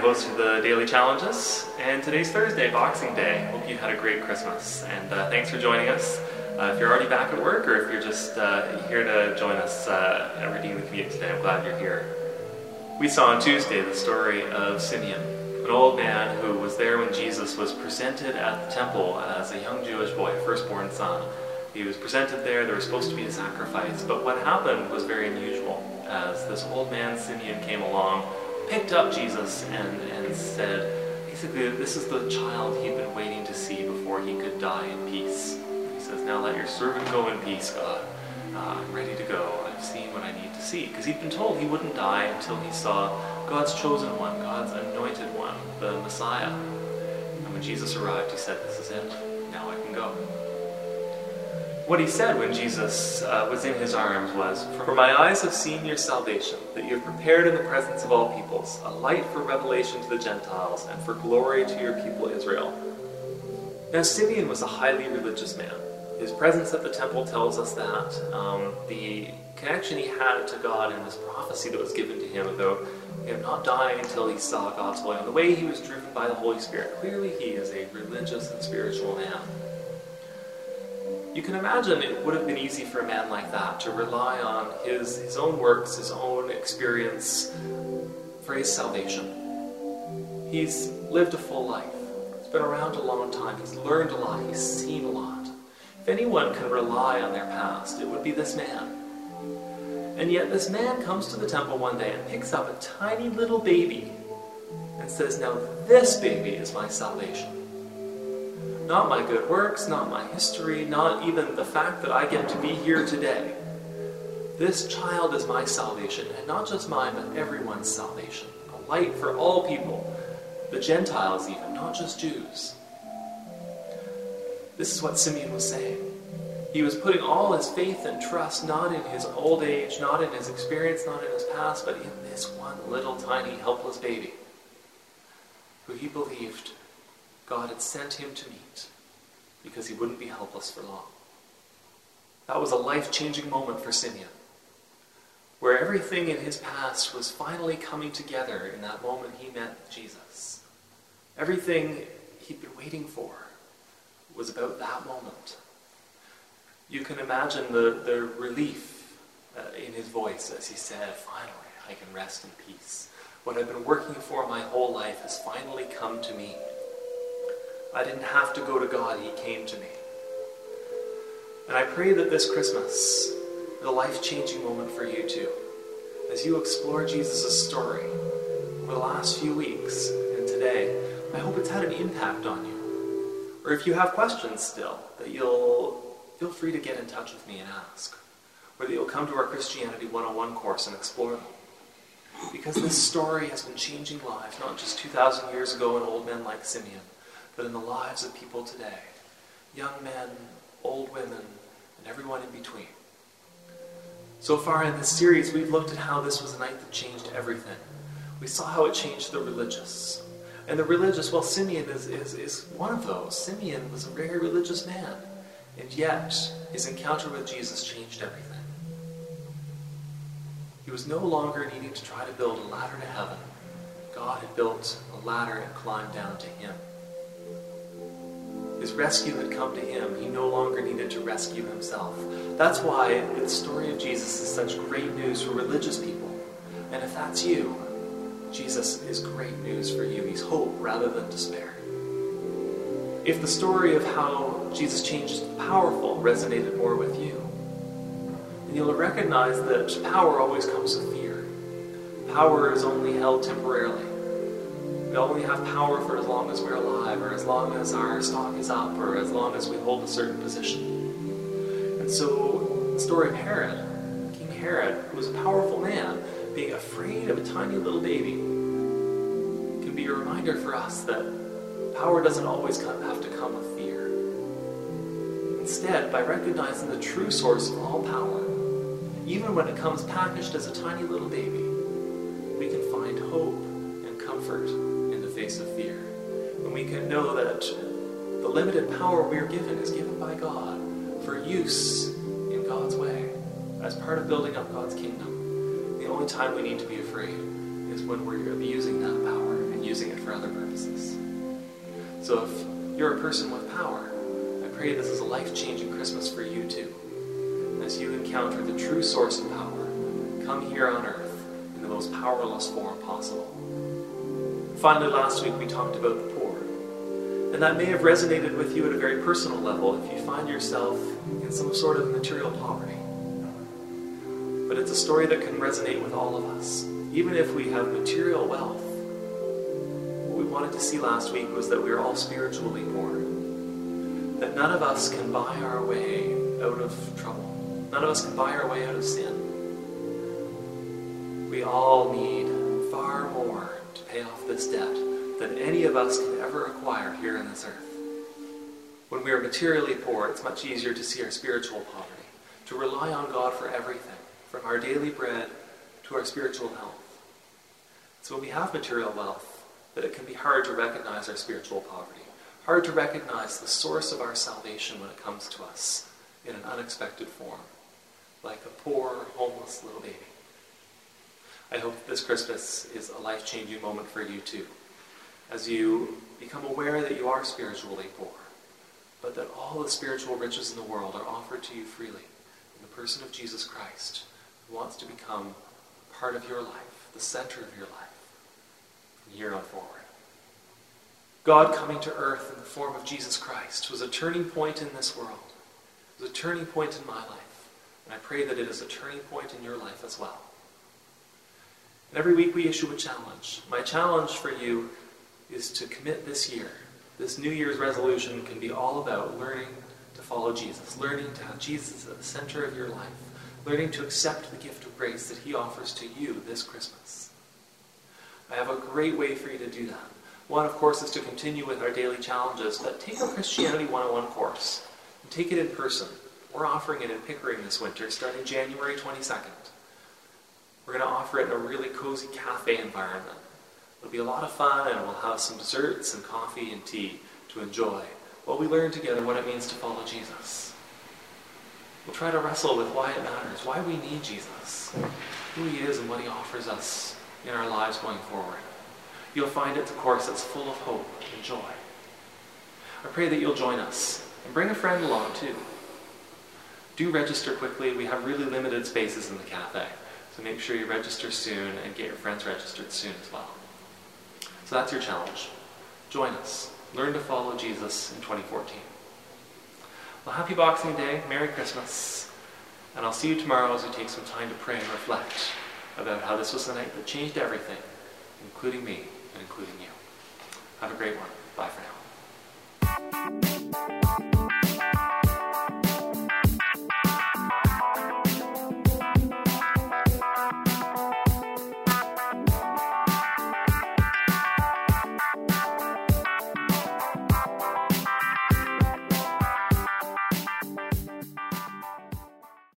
host for the Daily Challenges, and today's Thursday, Boxing Day. Hope you had a great Christmas, and thanks for joining us. If you're already back at work, or if you're just here to join us redeem the commute today, I'm glad you're here. We saw on Tuesday the story of Simeon, an old man who was there when Jesus was presented at the temple as a young Jewish boy, a firstborn son. He was presented there was supposed to be a sacrifice, but what happened was very unusual, as this old man Simeon came along, picked up Jesus and said, basically, this is the child he'd been waiting to see before he could die in peace. He says, now let your servant go in peace, God. I'm ready to go. I've seen what I need to see. Because he'd been told he wouldn't die until he saw God's chosen one, God's anointed one, the Messiah. And when Jesus arrived, he said, this is it. Now I can go. What he said when Jesus was in his arms was, "For my eyes have seen your salvation, that you have prepared in the presence of all peoples, a light for revelation to the Gentiles, and for glory to your people Israel." Now Simeon was a highly religious man. His presence at the temple tells us that. The connection he had to God and this prophecy that was given to him about him not dying until he saw God's glory, and the way he was driven by the Holy Spirit. Clearly he is a religious and spiritual man. You can imagine it would have been easy for a man like that to rely on his own works, his own experience for his salvation. He's lived a full life. He's been around a long time. He's learned a lot. He's seen a lot. If anyone can rely on their past, it would be this man. And yet this man comes to the temple one day and picks up a tiny little baby and says, now this baby is my salvation. Not my good works, not my history, not even the fact that I get to be here today. This child is my salvation, and not just mine, but everyone's salvation. A light for all people, the Gentiles even, not just Jews. This is what Simeon was saying. He was putting all his faith and trust not in his old age, not in his experience, not in his past, but in this one little tiny helpless baby who he believed God had sent him to meet because he wouldn't be helpless for long. That was a life-changing moment for Simeon, where everything in his past was finally coming together in that moment he met Jesus. Everything he'd been waiting for was about that moment. You can imagine the relief in his voice as he said, finally, I can rest in peace. What I've been working for my whole life has finally come to me. I didn't have to go to God, he came to me. And I pray that this Christmas is a life-changing moment for you too. As you explore Jesus' story over the last few weeks and today, I hope it's had an impact on you. Or if you have questions still, that you'll feel free to get in touch with me and ask. Or that you'll come to our Christianity 101 course and explore them. Because this story has been changing lives, not just 2,000 years ago in old men like Simeon, but in the lives of people today. Young men, old women, and everyone in between. So far in this series, we've looked at how this was a night that changed everything. We saw how it changed the religious. And the religious, well, Simeon is one of those. Simeon was a very religious man. And yet, his encounter with Jesus changed everything. He was no longer needing to try to build a ladder to heaven. God had built a ladder and climbed down to him. His rescue had come to him. He no longer needed to rescue himself. That's why the story of Jesus is such great news for religious people. And if that's you, Jesus is great news for you. He's hope rather than despair. If the story of how Jesus changed the powerful resonated more with you, then you'll recognize that power always comes with fear. Power is only held temporarily. We only have power for as long as we're alive, or as long as our stock is up, or as long as we hold a certain position. And so, the story of Herod, King Herod, who was a powerful man, being afraid of a tiny little baby, can be a reminder for us that power doesn't always have to come with fear. Instead, by recognizing the true source of all power, even when it comes packaged as a tiny little baby, we can find hope and comfort in the face of fear. And we can know that the limited power we are given is given by God for use in God's way, as part of building up God's kingdom. The only time we need to be afraid is when we're abusing that power and using it for other purposes. So if you're a person with power, I pray this is a life-changing Christmas for you too, as you encounter the true source of power come here on earth in the most powerless form possible. Finally, last week we talked about the poor, and that may have resonated with you at a very personal level if you find yourself in some sort of material poverty. But it's a story that can resonate with all of us, even if we have material wealth. What we wanted to see last week was that we are all spiritually poor, that none of us can buy our way out of trouble. None of us can buy our way out of sin. We all need far more to pay off this debt than any of us can ever acquire here on this earth. When we are materially poor, it's much easier to see our spiritual poverty, to rely on God for everything, from our daily bread to our spiritual health. So when we have material wealth, that it can be hard to recognize our spiritual poverty, hard to recognize the source of our salvation when it comes to us in an unexpected form, like a poor, homeless little baby. I hope this Christmas is a life-changing moment for you too, as you become aware that you are spiritually poor, but that all the spiritual riches in the world are offered to you freely in the person of Jesus Christ, who wants to become part of your life, the center of your life, from here on forward. God coming to earth in the form of Jesus Christ was a turning point in this world. It was a turning point in my life, and I pray that it is a turning point in your life as well. And every week we issue a challenge. My challenge for you is to commit this year. This New Year's resolution can be all about learning to follow Jesus, learning to have Jesus at the center of your life, learning to accept the gift of grace that he offers to you this Christmas. I have a great way for you to do that. One, of course, is to continue with our daily challenges, but take our Christianity 101 course and take it in person. We're offering it in Pickering this winter, starting January 22nd. We're going to offer it in a really cozy cafe environment. It'll be a lot of fun, and we'll have some desserts and coffee and tea to enjoy while we learn together what it means to follow Jesus. We'll try to wrestle with why it matters, why we need Jesus, who he is and what he offers us in our lives going forward. You'll find it's a course that's full of hope and joy. I pray that you'll join us, and bring a friend along too. Do register quickly. We have really limited spaces in the cafe, so make sure you register soon and get your friends registered soon as well. So that's your challenge. Join us. Learn to follow Jesus in 2014. Well, happy Boxing Day, Merry Christmas, and I'll see you tomorrow as we take some time to pray and reflect about how this was the night that changed everything, including me and including you. Have a great one. Bye for now.